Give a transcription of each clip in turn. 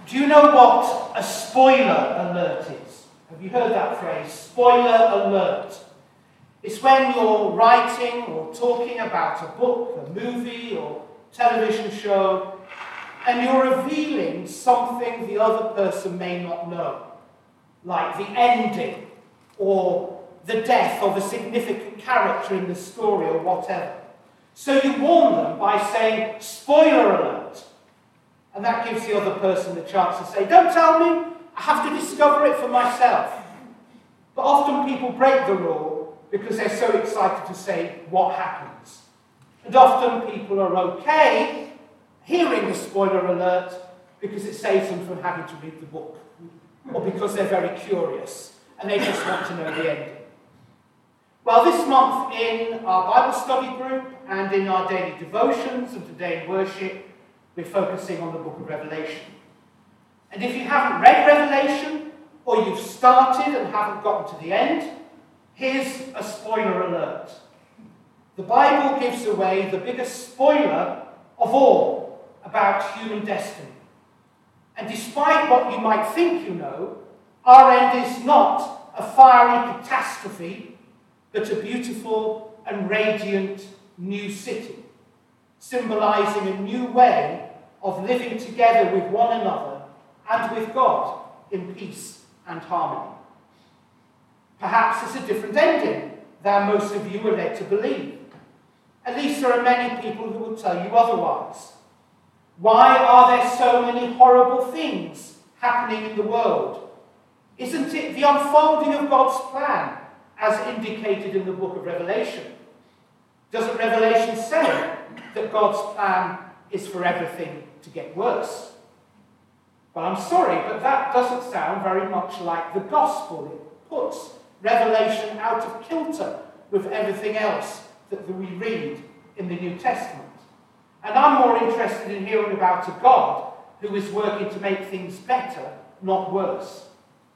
Do you know what a spoiler alert is? Have you heard that phrase? Spoiler alert. It's when you're writing or talking about a book, a movie, or television show, and you're revealing something the other person may not know, like the ending or the death of a significant character in the story or whatever. So you warn them by saying, spoiler alert. And that gives the other person the chance to say, don't tell me, I have to discover it for myself. But often people break the rule because they're so excited to say what happens. And often people are okay hearing the spoiler alert because it saves them from having to read the book, or because they're very curious and they just want to know the ending. Well, this month in our Bible study group and in our daily devotions and today in worship, we're focusing on the book of Revelation. And if you haven't read Revelation, or you've started and haven't gotten to the end, here's a spoiler alert. The Bible gives away the biggest spoiler of all about human destiny. And despite what you might think you know, our end is not a fiery catastrophe, but a beautiful and radiant new city, symbolizing a new way of living together with one another and with God in peace and harmony. Perhaps it's a different ending than most of you are led to believe. At least there are many people who will tell you otherwise. Why are there so many horrible things happening in the world? Isn't it the unfolding of God's plan as indicated in the book of Revelation? Doesn't Revelation say that God's plan is for everything to get worse? Well, I'm sorry, but that doesn't sound very much like the gospel. It puts Revelation out of kilter with everything else that we read in the New Testament. And I'm more interested in hearing about a God who is working to make things better, not worse.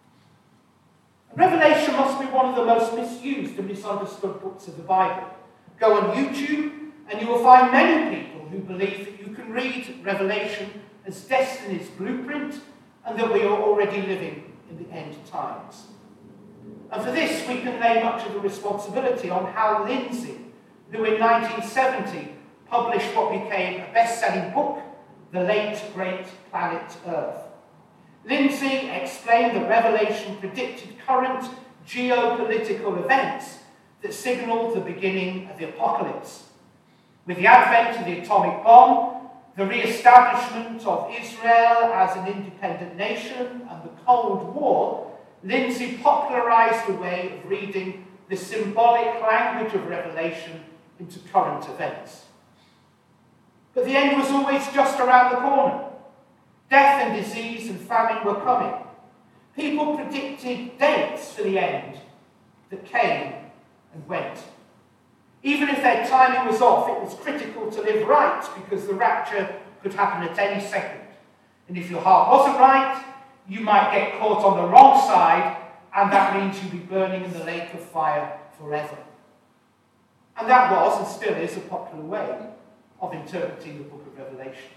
Revelation must be one of the most misused and misunderstood books of the Bible. Go on YouTube and you will find many people who believe that you can read Revelation as destiny's blueprint and that we are already living in the end times. And for this we can lay much of the responsibility on Hal Lindsey, who in 1970 published what became a best-selling book, The Late Great Planet Earth. Lindsey explained that Revelation predicted current geopolitical events that signalled the beginning of the apocalypse. With the advent of the atomic bomb, the re-establishment of Israel as an independent nation, and the Cold War, Lindsey popularised a way of reading the symbolic language of Revelation into current events. But the end was always just around the corner. Death and disease and famine were coming. People predicted dates for the end that came and went. Even if their timing was off, it was critical to live right because the rapture could happen at any second. And if your heart wasn't right, you might get caught on the wrong side, and that means you'd be burning in the lake of fire forever. And that was, and still is, a popular way of interpreting the book of Revelation.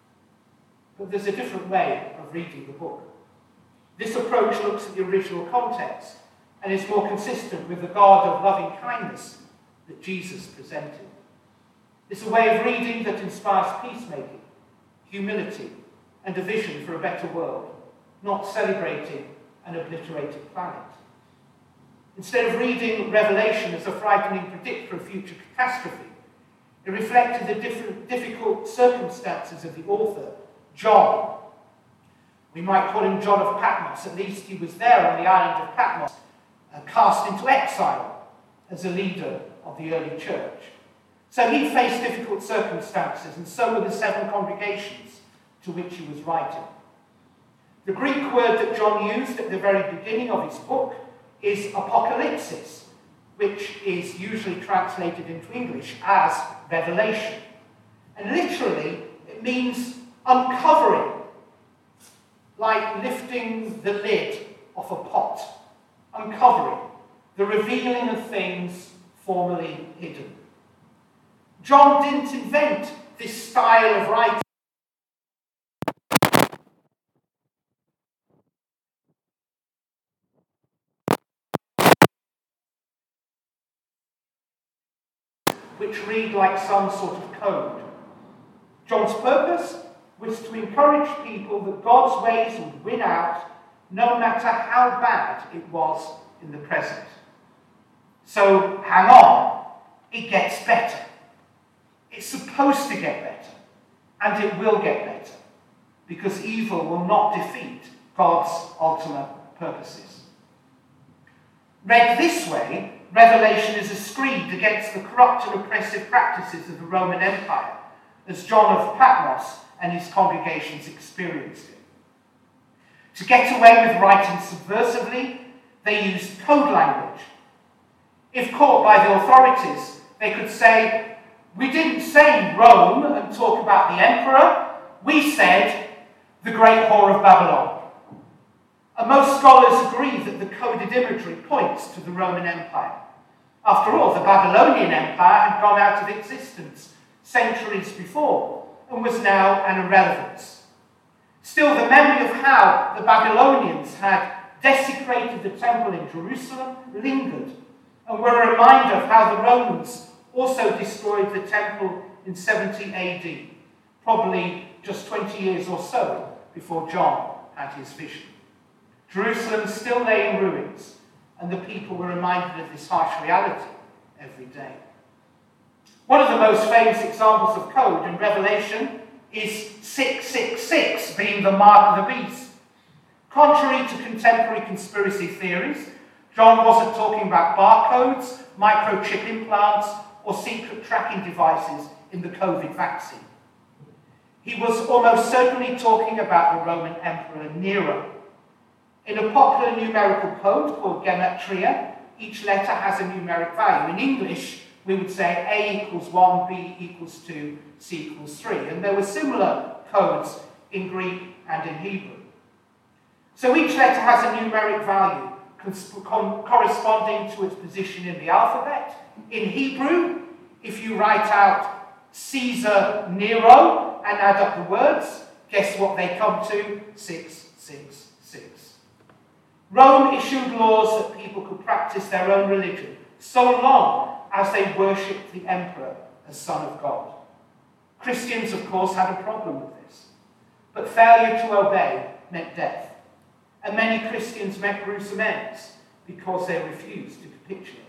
But there's a different way of reading the book. This approach looks at the original context and is more consistent with the God of loving kindness that Jesus presented. It's a way of reading that inspires peacemaking, humility, and a vision for a better world, not celebrating an obliterated planet. Instead of reading Revelation as a frightening predictor of future catastrophe, it reflected the difficult circumstances of the author, John. We might call him John of Patmos. At least he was there on the island of Patmos, cast into exile as a leader of the early church. So he faced difficult circumstances, and so were the 7 congregations to which he was writing. The Greek word that John used at the very beginning of his book is apocalypsis, which is usually translated into English as revelation. And literally, it means uncovering, like lifting the lid off a pot, uncovering, the revealing of things formerly hidden. John didn't invent this style of writing. which read like some sort of code. John's purpose was to encourage people that God's ways would win out, no matter how bad it was in the present. So hang on, it gets better. It's supposed to get better, and it will get better, because evil will not defeat God's ultimate purposes. Read this way, Revelation is a screed against the corrupt and oppressive practices of the Roman Empire, as John of Patmos and his congregations experienced it. To get away with writing subversively, they used code language. If caught by the authorities, they could say, "We didn't say Rome and talk about the emperor. We said the great whore of Babylon." And most scholars agree that the coded imagery points to the Roman Empire. After all, the Babylonian Empire had gone out of existence centuries before and was now an irrelevance. Still, the memory of how the Babylonians had desecrated the temple in Jerusalem lingered, and were a reminder of how the Romans also destroyed the temple in 70 AD, probably just 20 years or so before John had his vision. Jerusalem still lay in ruins, and the people were reminded of this harsh reality every day. One of the most famous examples of code in Revelation is 666 being the mark of the beast. Contrary to contemporary conspiracy theories, John wasn't talking about barcodes, microchip implants, or secret tracking devices in the COVID vaccine. He was almost certainly talking about the Roman Emperor Nero. In a popular numerical code called gematria, each letter has a numeric value. In English, we would say A equals 1, B equals 2, C equals 3. And there were similar codes in Greek and in Hebrew. So each letter has a numeric value corresponding to its position in the alphabet. In Hebrew, if you write out Caesar Nero and add up the words, guess what they come to? 666. Rome issued laws that people could practice their own religion so long as they worshipped the emperor as Son of God. Christians, of course, had a problem with this, but failure to obey meant death. And many Christians met gruesome ends because they refused to capitulate.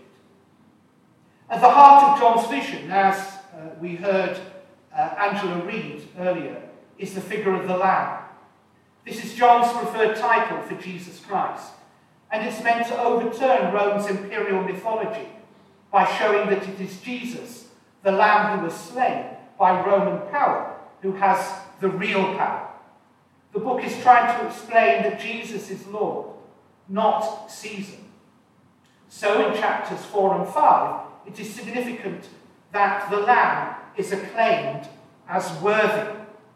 At the heart of John's vision, as we heard Angela read earlier, is the figure of the Lamb. This is John's preferred title for Jesus Christ, and it's meant to overturn Rome's imperial mythology by showing that it is Jesus, the Lamb who was slain by Roman power, who has the real power. The book is trying to explain that Jesus is Lord, not Caesar. So in chapters 4 and 5, it is significant that the Lamb is acclaimed as worthy.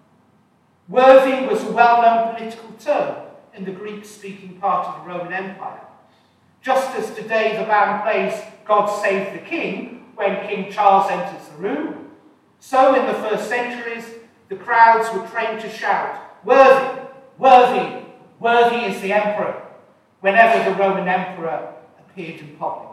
Worthy was a well-known political term in the Greek-speaking part of the Roman Empire. Just as today the band plays God Save the King when King Charles enters the room, so in the first centuries the crowds were trained to shout, "Worthy, worthy, worthy is the emperor," whenever the Roman emperor appeared in public.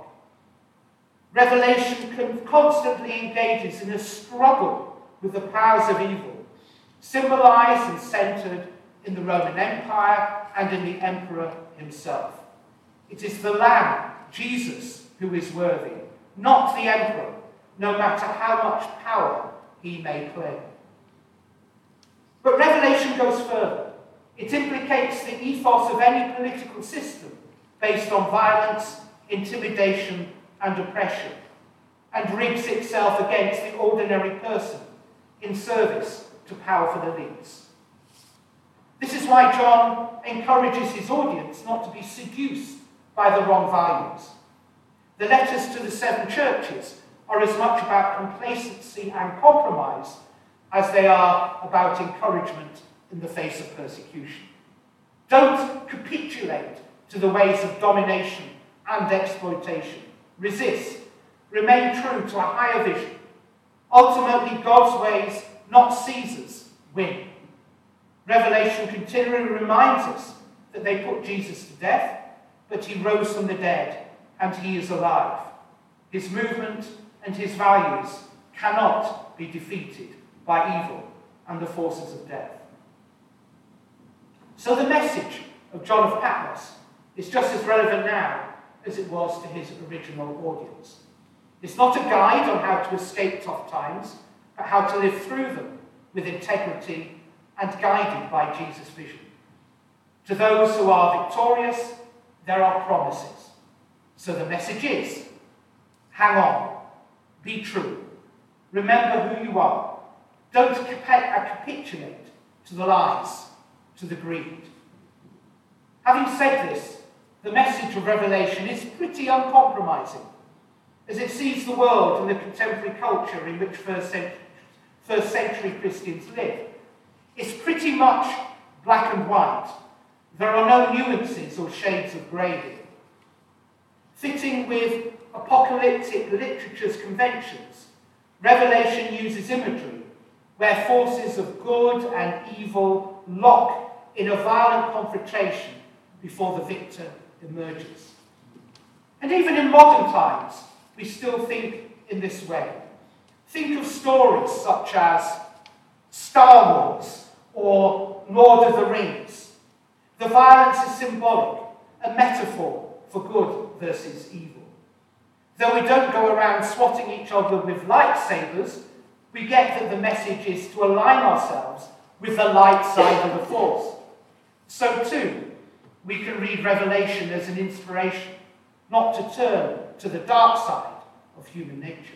Revelation constantly engages in a struggle with the powers of evil, symbolized and centered in the Roman Empire and in the emperor himself. It is the Lamb, Jesus, who is worthy, not the emperor, no matter how much power he may claim. But Revelation goes further. It implicates the ethos of any political system based on violence, intimidation, and oppression, and rigs itself against the ordinary person in service to powerful elites. This is why John encourages his audience not to be seduced by the wrong values. The letters to the 7 churches are as much about complacency and compromise as they are about encouragement in the face of persecution. Don't capitulate to the ways of domination and exploitation. Resist. Remain true to a higher vision. Ultimately, God's ways, not Caesar's, win. Revelation continually reminds us that they put Jesus to death, but he rose from the dead, and he is alive. His movement and his values cannot be defeated by evil and the forces of death. So the message of John of Patmos is just as relevant now as it was to his original audience. It's not a guide on how to escape tough times, but how to live through them with integrity and guided by Jesus' vision. To those who are victorious, there are promises. So the message is, hang on, be true, remember who you are, don't capitulate to the lies, to the greed. Having said this, the message of Revelation is pretty uncompromising, as it sees the world and the contemporary culture in which first century Christians live. It's pretty much black and white. There are no nuances or shades of grey here. Fitting with apocalyptic literature's conventions, Revelation uses imagery where forces of good and evil lock in a violent confrontation before the victor emerges. And even in modern times, we still think in this way. Think of stories such as Star Wars or Lord of the Rings. The violence is symbolic, a metaphor for good versus evil. Though we don't go around swatting each other with lightsabers, we get that the message is to align ourselves with the light side of the force. So too, we can read Revelation as an inspiration, not to turn to the dark side of human nature.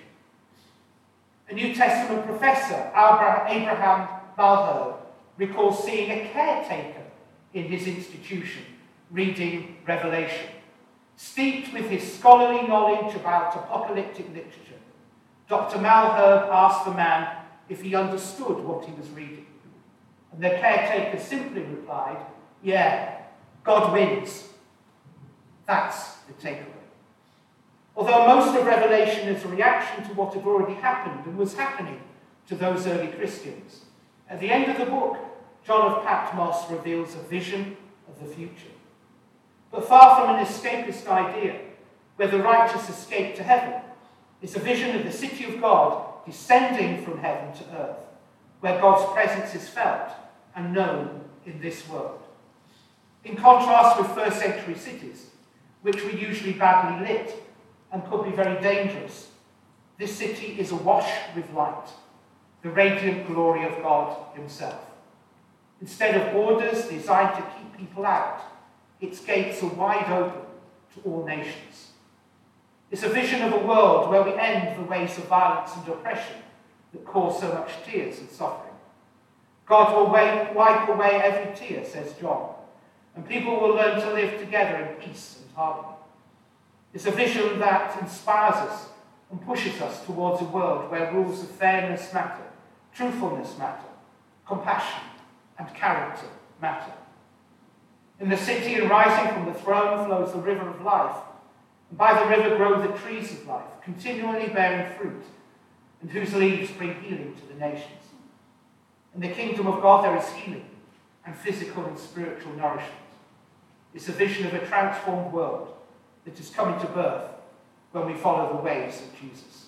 A New Testament professor, Abraham Malherbe, recalls seeing a caretaker in his institution reading Revelation. Steeped with his scholarly knowledge about apocalyptic literature, Dr. Malherbe asked the man if he understood what he was reading. And the caretaker simply replied, "Yeah, God wins." That's the takeaway. Although most of Revelation is a reaction to what had already happened and was happening to those early Christians, at the end of the book, John of Patmos reveals a vision of the future. But far from an escapist idea where the righteous escape to heaven, it's a vision of the city of God descending from heaven to earth, where God's presence is felt and known in this world. In contrast with first century cities, which were usually badly lit and could be very dangerous, this city is awash with light, the radiant glory of God himself. Instead of borders designed to keep people out, its gates are wide open to all nations. It's a vision of a world where we end the ways of violence and oppression that cause so much tears and suffering. God will wipe away every tear, says John, and people will learn to live together in peace and harmony. It's a vision that inspires us and pushes us towards a world where rules of fairness matter, truthfulness matter, compassion and character matter. In the city and rising from the throne flows the river of life, and by the river grow the trees of life, continually bearing fruit, and whose leaves bring healing to the nations. In the kingdom of God there is healing and physical and spiritual nourishment. It's a vision of a transformed world that is coming to birth when we follow the ways of Jesus.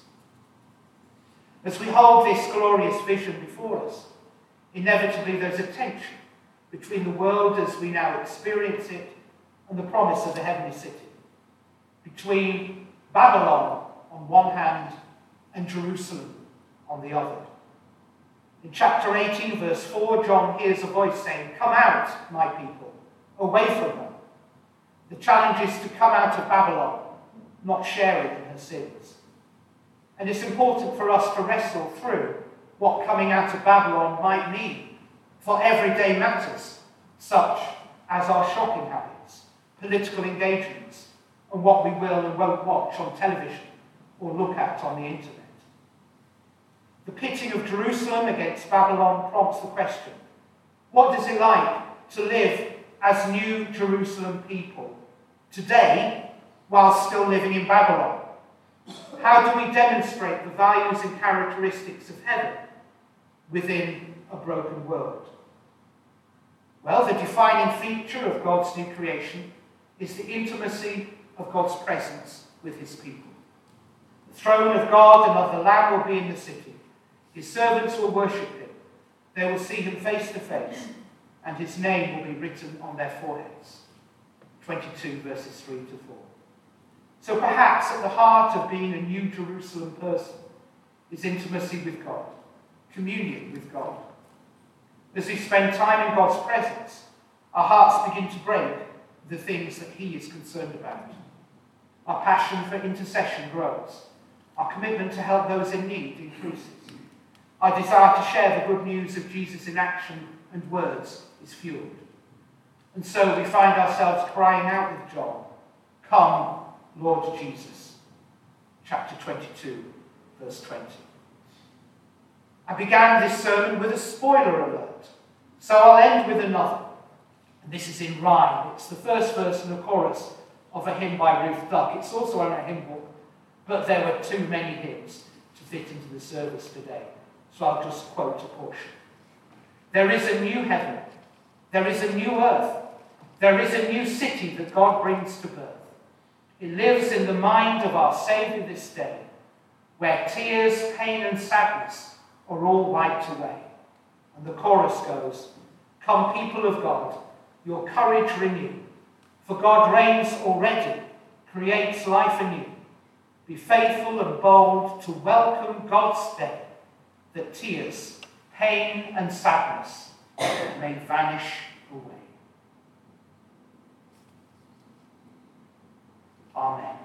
As we hold this glorious vision before us, inevitably there's a tension between the world as we now experience it and the promise of the heavenly city, between Babylon on one hand and Jerusalem on the other. In chapter 18, verse 4, John hears a voice saying, "Come out, my people, away from her." The challenge is to come out of Babylon, not sharing in her sins. And it's important for us to wrestle through what coming out of Babylon might mean for everyday matters, such as our shopping habits, political engagements, and what we will and won't watch on television or look at on the internet. The pitting of Jerusalem against Babylon prompts the question, what is it like to live as New Jerusalem people today while still living in Babylon? How do we demonstrate the values and characteristics of heaven within a broken world? Well, the defining feature of God's new creation is the intimacy of God's presence with his people. The throne of God and of the Lamb will be in the city. His servants will worship him. They will see him face to face, and his name will be written on their foreheads. 22 verses 3 to 4. So perhaps at the heart of being a New Jerusalem person is intimacy with God, communion with God. As we spend time in God's presence, our hearts begin to break the things that he is concerned about. Our passion for intercession grows. Our commitment to help those in need increases. Our desire to share the good news of Jesus in action and words is fueled. And so we find ourselves crying out with John, "Come, Lord Jesus." Chapter 22, verse 20. I began this sermon with a spoiler alert, so I'll end with another. And this is in rhyme. It's the first verse and the chorus of a hymn by Ruth Duck. It's also in a hymn book, but there were too many hymns to fit into the service today, so I'll just quote a portion. There is a new heaven, there is a new earth, there is a new city that God brings to birth. It lives in the mind of our Saviour this day, where tears, pain and sadness are all wiped away. And the chorus goes, "Come, people of God, your courage renew, for God reigns already, creates life anew. Be faithful and bold to welcome God's day, that tears, pain and sadness may vanish away." Amen.